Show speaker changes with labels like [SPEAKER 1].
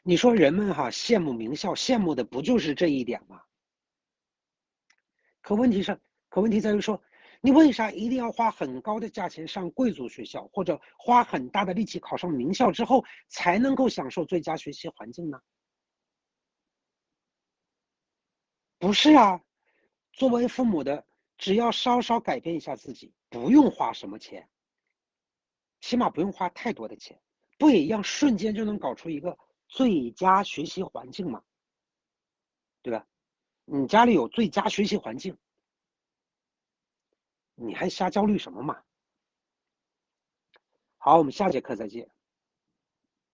[SPEAKER 1] 你说人们羡慕名校，羡慕的不就是这一点吗？可问题是，可问题在于说，你为啥一定要花很高的价钱上贵族学校，或者花很大的力气考上名校之后，才能够享受最佳学习环境呢？不是啊，作为父母的，只要稍稍改变一下自己，不用花什么钱，起码不用花太多的钱，不也一样瞬间就能搞出一个最佳学习环境吗？对吧？你家里有最佳学习环境，你还瞎焦虑什么嘛？好，我们下节课再见。